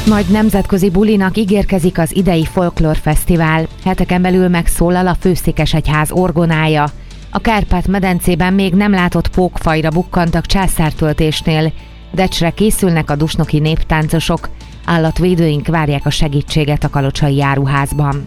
Nagy nemzetközi bulinak ígérkezik az idei folklórfesztivál. Heteken belül megszólal a Főszékesegyház orgonája. A Kárpát-medencében még nem látott pókfajra bukkantak császártöltésnél. Decsre készülnek a dusnoki néptáncosok. Állatvédőink várják a segítséget a kalocsai áruházban.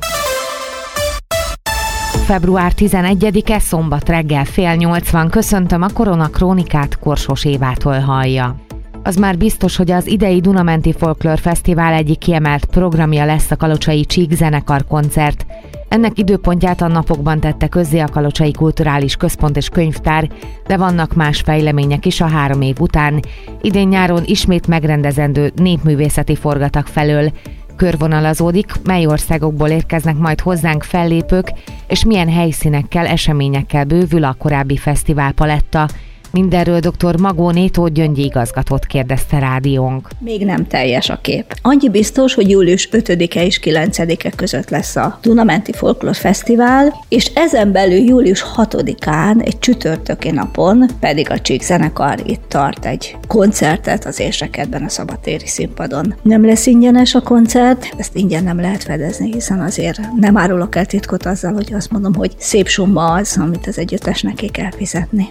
Február 11-e szombat reggel 7:30 köszöntöm, a Korona Krónikát Korsós Évától hallja. Az már biztos, hogy az idei Dunamenti Folklórfesztivál egyik kiemelt programja lesz a kalocsai Csík zenekar koncert. Ennek időpontját a napokban tette közzé a Kalocsai Kulturális Központ és Könyvtár, de vannak más fejlemények is a 3 év után. Idén nyáron ismét megrendezendő népművészeti forgatag felől. Körvonalazódik, mely országokból érkeznek majd hozzánk fellépők, és milyen helyszínekkel, eseményekkel bővül a korábbi fesztiválpaletta. Mindenről dr. Magóné Tóth Gyöngyi igazgatót kérdezte rádiónk. Még nem teljes a kép. Annyi biztos, hogy július 5-e és 9-e között lesz a Dunamenti Folklórfesztivál, és ezen belül július 6-án, egy csütörtöki napon pedig a Csík zenekar itt tart egy koncertet az Érsekertben a szabadtéri színpadon. Nem lesz ingyenes a koncert, ezt ingyen nem lehet fedezni, hiszen azért nem árulok el titkot azzal, hogy azt mondom, hogy szép summa az, amit az együttesnek ki kell fizetni.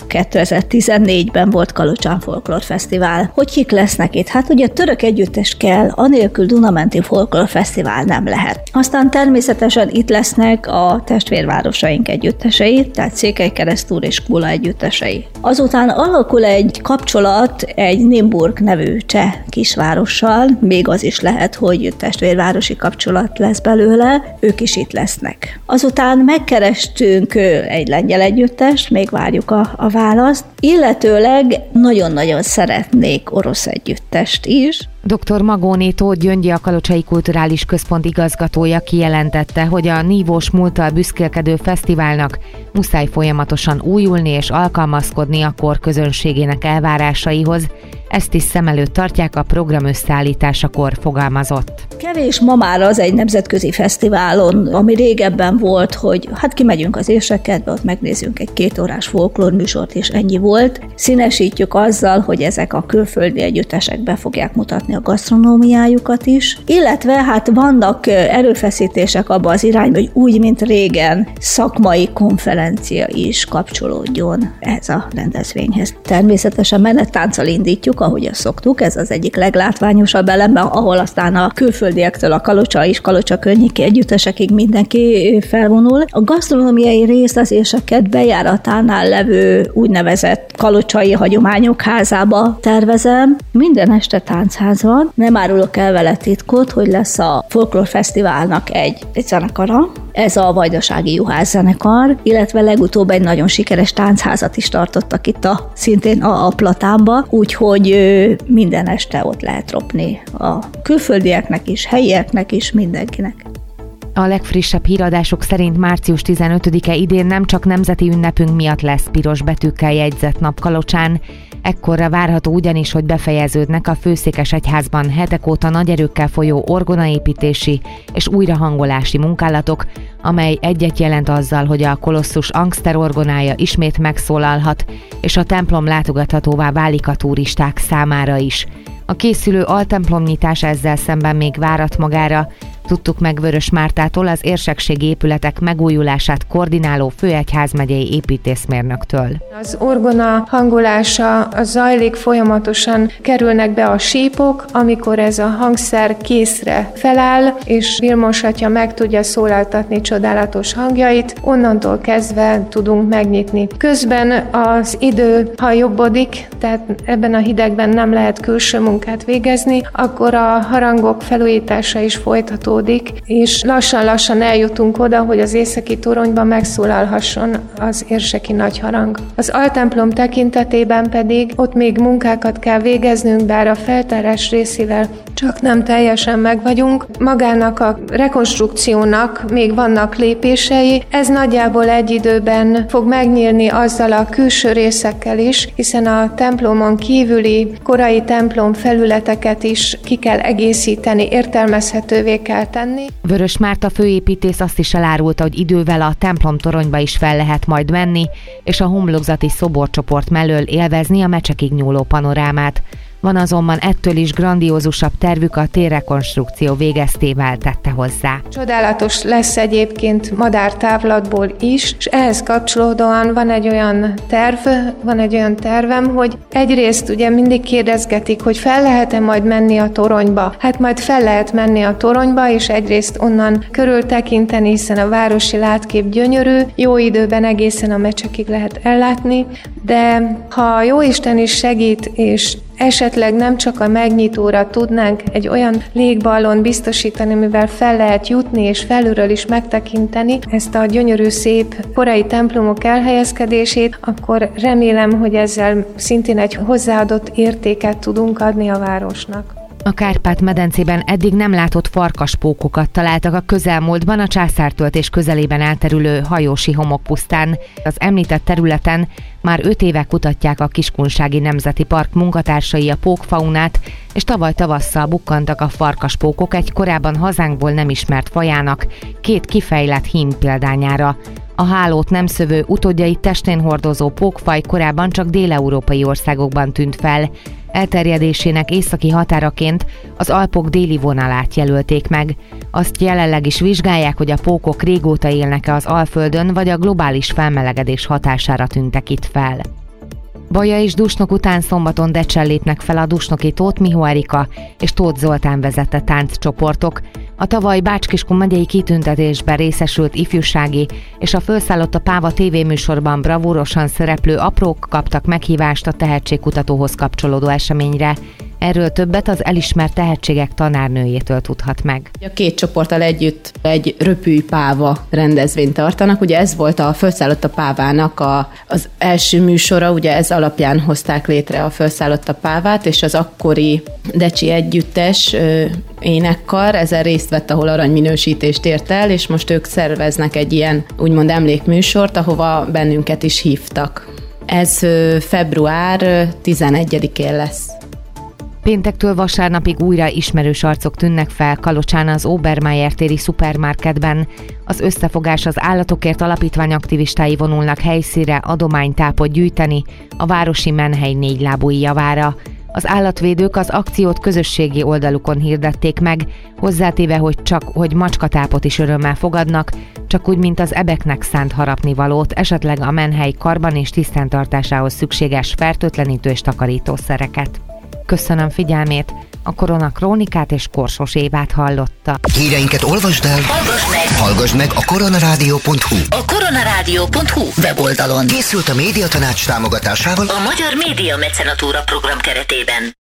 2014-ben volt Kalocsán Folklórfesztivál. Hogy kik lesznek itt? Hát ugye török együttes kell, anélkül Dunamenti Folklórfesztivál nem lehet. Aztán természetesen itt lesznek a testvérvárosaink együttesei, tehát Székelykeresztúr és Kula együttesei. Azután alakul egy kapcsolat egy Nimburg nevű cseh kisvárossal, még az is lehet, hogy testvérvárosi kapcsolat lesz belőle, ők is itt lesznek. Azután megkerestünk egy lengyel együttest, még várjuk a választ, illetőleg nagyon-nagyon szeretnék orosz együttest is. Dr. Magóné Tóth Gyöngyi, a Kalocsai Kulturális Központ igazgatója kijelentette, hogy a nívós múlttal büszkélkedő fesztiválnak muszáj folyamatosan újulni és alkalmazkodni a kor közönségének elvárásaihoz. Ezt is szem előtt tartják, a program összeállításakor fogalmazott. Kevés ma már az egy nemzetközi fesztiválon, ami régebben volt, hogy hát kimegyünk az Érsekertbe, ott megnézzünk egy 2 órás folklórműsort, és ennyi volt. Színesítjük azzal, hogy ezek a külföldi együttesek be fogják mutatni a gasztronómiájukat is, illetve hát vannak erőfeszítések abba az irányba, hogy úgy, mint régen, szakmai konferencia is kapcsolódjon ehhez a rendezvényhez. Természetesen menettánccal indítjuk, ahogy azt szoktuk, ez az egyik leglátványosabb elem, ahol aztán a külföldiektől a Kalocsa és Kalocsa környéki együttesekig mindenki felvonul. A gasztronómiai részt az Érsekert bejáratánál levő úgynevezett kalocsai hagyományok házába tervezem. Minden este táncház van, nem árulok el vele titkot, hogy lesz a Folklórfesztiválnak egy zenekara, ez a Vajdasági Juhász zenekar, illetve legutóbb egy nagyon sikeres táncházat is tartottak itt szintén a Platánba, úgyhogy minden este ott lehet ropni a külföldieknek is, helyieknek is, mindenkinek. A legfrissebb híradások szerint március 15-e idén nem csak nemzeti ünnepünk miatt lesz piros betűkkel jegyzett nap Kalocsán, ekkorra várható ugyanis, hogy befejeződnek a Főszékesegyházban hetek óta nagy erőkkel folyó orgonaépítési és újrahangolási munkálatok, amely egyet jelent azzal, hogy a kolosszus Angster orgonája ismét megszólalhat, és a templom látogathatóvá válik a turisták számára is. A készülő altemplomnyitás ezzel szemben még várat magára. Tudtuk meg Vörös Mártától, az érsekségi épületek megújulását koordináló főegyházmegyei építészmérnöktől. Az orgona hangolása zajlik, folyamatosan kerülnek be a sípok, amikor ez a hangszer készre feláll, és Vilmos atya meg tudja szólaltatni csodálatos hangjait, onnantól kezdve tudunk megnyitni. Közben az idő, ha jobbodik, tehát ebben a hidegben nem lehet külső munkát végezni, akkor a harangok felújítása is folytatódik, és lassan-lassan eljutunk oda, hogy az északi toronyban megszólalhasson az érseki nagyharang. Az altemplom tekintetében pedig ott még munkákat kell végeznünk, bár a feltárás részével csak nem teljesen meg vagyunk. Magának a rekonstrukciónak még vannak lépései, ez nagyjából egy időben fog megnyílni azzal a külső részekkel is, hiszen a templomon kívüli korai templom felületeket is ki kell egészíteni, értelmezhetővé kell tenni. Vörös Márta főépítész azt is elárulta, hogy idővel a templomtoronyba is fel lehet majd menni, és a homlokzati szoborcsoport mellől élvezni a mecsekig nyúló panorámát. Van azonban ettől is grandiózusabb tervük a térrekonstrukció végeztével, tette hozzá. Csodálatos lesz egyébként madártávlatból is, és ehhez kapcsolódóan van egy olyan tervem, hogy egyrészt ugye mindig kérdezgetik, hogy fel lehet-e majd menni a toronyba. Hát majd fel lehet menni a toronyba, és egyrészt onnan körültekinteni, hiszen a városi látkép gyönyörű, jó időben egészen a mecsekig lehet ellátni, de ha Jóisten is segít, és esetleg nem csak a megnyitóra tudnánk egy olyan légballon biztosítani, mivel fel lehet jutni, és felülről is megtekinteni ezt a gyönyörű szép korai templomok elhelyezkedését, akkor remélem, hogy ezzel szintén egy hozzáadott értéket tudunk adni a városnak. A Kárpát-medencében eddig nem látott farkaspókokat találtak a közelmúltban a Császártöltés közelében elterülő Hajósi homokpusztán. Az említett területen már 5 éve kutatják a Kiskunsági Nemzeti Park munkatársai a pókfaunát, és tavaly tavasszal bukkantak a farkaspókok egy korábban hazánkból nem ismert fajának 2 kifejlett hím példányára. A hálót nem szövő utódjait testén hordozó pókfaj korábban csak dél-európai országokban tűnt fel. Elterjedésének északi határaként az Alpok déli vonalát jelölték meg. Azt jelenleg is vizsgálják, hogy a pókok régóta élnek-e az Alföldön, vagy a globális felmelegedés hatására tűntek itt fel. Baja és Dusnok után szombaton Decsen lépnek fel a dusnoki Tóth Mihó Erika és Tóth Zoltán vezette tánccsoportok. A tavaly Bács-Kiskun megyei kitüntetésben részesült ifjúsági és a Fölszállott a Páva tévéműsorban bravúrosan szereplő aprók kaptak meghívást a tehetségkutatóhoz kapcsolódó eseményre. Erről többet az elismert tehetségek tanárnőjétől tudhat meg. A 2 csoporttal együtt egy Röpülj Páva rendezvényt tartanak. Ugye ez volt a Fölszállott a Pávának az első műsora, ugye ez alapján hozták létre a Fölszállott a Pávát, és az akkori Decsi együttes énekkar ezen részt vett, ahol aranyminősítést ért el, és most ők szerveznek egy ilyen úgymond emlékműsort, ahova bennünket is hívtak. Ez február 11-én lesz. Péntektől vasárnapig újra ismerős arcok tűnnek fel Kalocsán az Obermeier téri szupermarketben. Az Összefogás az Állatokért Alapítvány aktivistái vonulnak helyszínre adománytápot gyűjteni a városi menhely 4 lábúi javára. Az állatvédők az akciót közösségi oldalukon hirdették meg, hozzátéve, hogy macskatápot is örömmel fogadnak, csak úgy, mint az ebeknek szánt harapnivalót, esetleg a menhely karban és tisztántartásához szükséges fertőtlenítő és takarítószereket. Köszönöm figyelmét, a Korona Krónikát és Korsos Évát hallotta. Híreinket olvasd el, hallgassd meg a koronarádió.hu. A koronarádió.hu weboldalon. Készült a Médiatanács támogatásával a Magyar Média Mecenatúra program keretében.